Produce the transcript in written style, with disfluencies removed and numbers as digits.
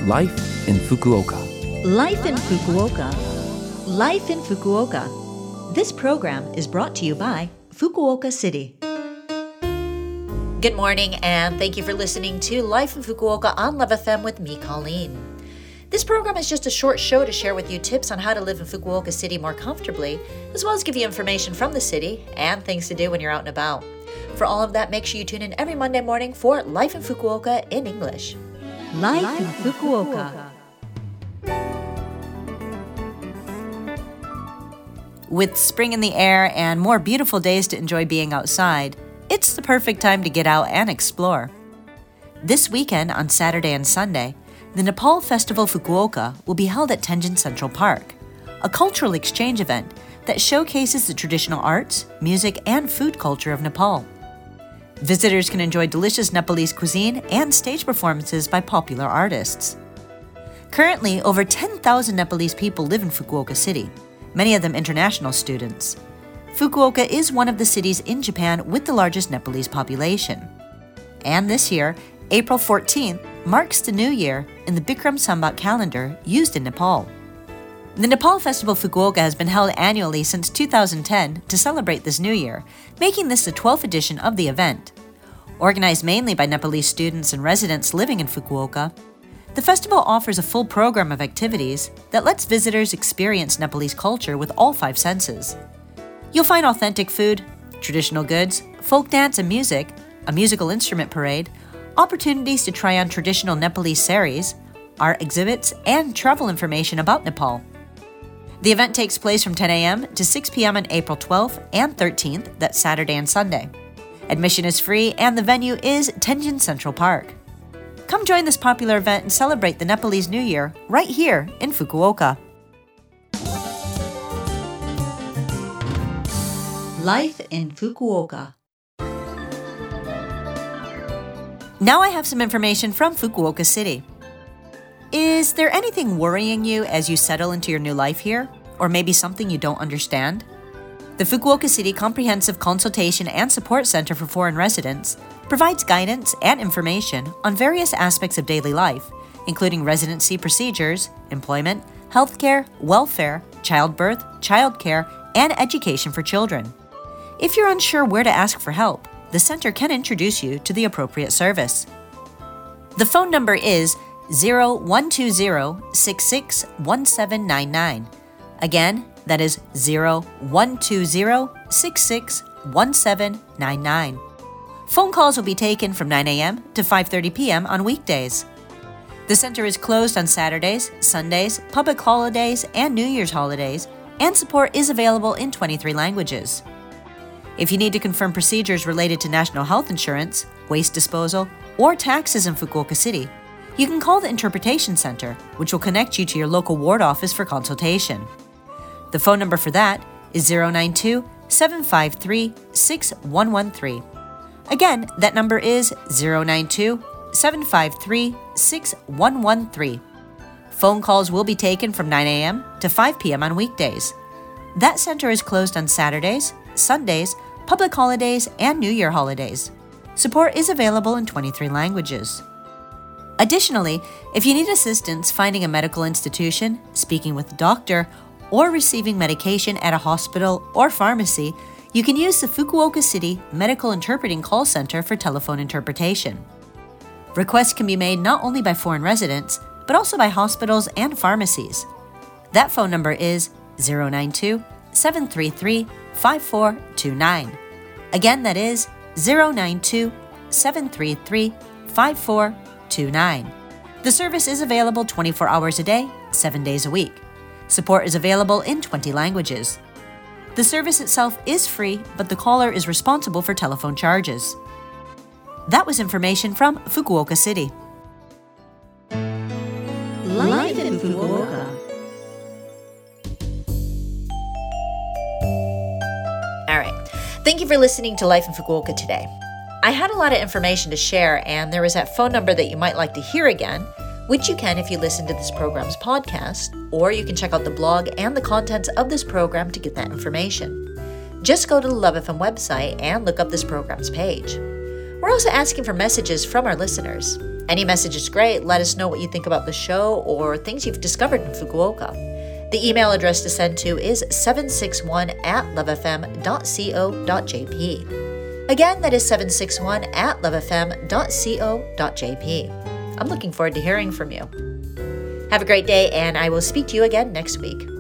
Life in Fukuoka. Life in Fukuoka. Life in Fukuoka. This program is brought to you by Fukuoka City. Good morning, and thank you for listening to Life in Fukuoka on Love FM with me, Colleen. This program is just a short show to share with you tips on how to live in Fukuoka City more comfortably, as well as give you information from the city and things to do when you're out and about. For all of that, make sure you tune in every Monday morning for Life in Fukuoka in English. Life in Fukuoka. With spring in the air and more beautiful days to enjoy being outside, it's the perfect time to get out and explore. This weekend, on Saturday and Sunday, the Nepal Festival Fukuoka will be held at Tenjin Central Park, a cultural exchange event that showcases the traditional arts, music, and food culture of Nepal. Visitors can enjoy delicious Nepalese cuisine and stage performances by popular artists. Currently, over 10,000 Nepalese people live in Fukuoka City, many of them international students. Fukuoka is one of the cities in Japan with the largest Nepalese population. And this year, April 14th, marks the new year in the Bikram Sambat calendar used in Nepal. The Nepal Festival Fukuoka has been held annually since 2010 to celebrate this new year, making this the 12th edition of the event. Organized mainly by Nepalese students and residents living in Fukuoka, the festival offers a full program of activities that lets visitors experience Nepalese culture with all five senses. You'll find authentic food, traditional goods, folk dance and music, a musical instrument parade, opportunities to try on traditional Nepalese saris, art exhibits, and travel information about Nepal. The event takes place from 10 a.m. to 6 p.m. on April 12th and 13th, that's Saturday and Sunday. Admission is free and the venue is Tenjin Central Park. Come join this popular event and celebrate the Nepalese New Year right here in Fukuoka. Life in Fukuoka. Now I have some information from Fukuoka City. Is there anything worrying you as you settle into your new life here? Or maybe something you don't understand? The Fukuoka City Comprehensive Consultation and Support Center for Foreign Residents provides guidance and information on various aspects of daily life, including residency procedures, employment, healthcare, welfare, childbirth, childcare, and education for children. If you're unsure where to ask for help, the center can introduce you to the appropriate service. The phone number is 0120-661799. Again, that is 0120-661799. Phone calls will be taken from 9 a.m. to 5:30 p.m. on weekdays. The center is closed on Saturdays, Sundays, public holidays, and New Year's holidays, and support is available in 23 languages. If you need to confirm procedures related to national health insurance, waste disposal, or taxes in Fukuoka City, you can call the Interpretation Center, which will connect you to your local ward office for consultation. The phone number for that is 092-753-6113. Again, that number is 092-753-6113. Phone calls will be taken from 9 a.m. to 5 p.m. on weekdays. That center is closed on Saturdays, Sundays, public holidays, and New Year holidays. Support is available in 23 languages. Additionally, if you need assistance finding a medical institution, speaking with a doctor, or receiving medication at a hospital or pharmacy, you can use the Fukuoka City Medical Interpreting Call Center for telephone interpretation. Requests can be made not only by foreign residents, but also by hospitals and pharmacies. That phone number is 092-733-5429. Again, that is 092-733-5429. The service is available 24 hours a day, 7 days a week. Support is available in 20 languages. The service itself is free, but the caller is responsible for telephone charges. That was information from Fukuoka City. Life in Fukuoka. All right. Thank you for listening to Life in Fukuoka today. I had a lot of information to share, and there is that phone number that you might like to hear again, which you can if you listen to this program's podcast, or you can check out the blog and the contents of this program to get that information. Just go to the Love FM website and look up this program's page. We're also asking for messages from our listeners. Any message is great. Let us know what you think about the show or things you've discovered in Fukuoka. The email address to send to is 761@lovefm.co.jp. Again, that is 761@lovefm.co.jp. I'm looking forward to hearing from you. Have a great day, and I will speak to you again next week.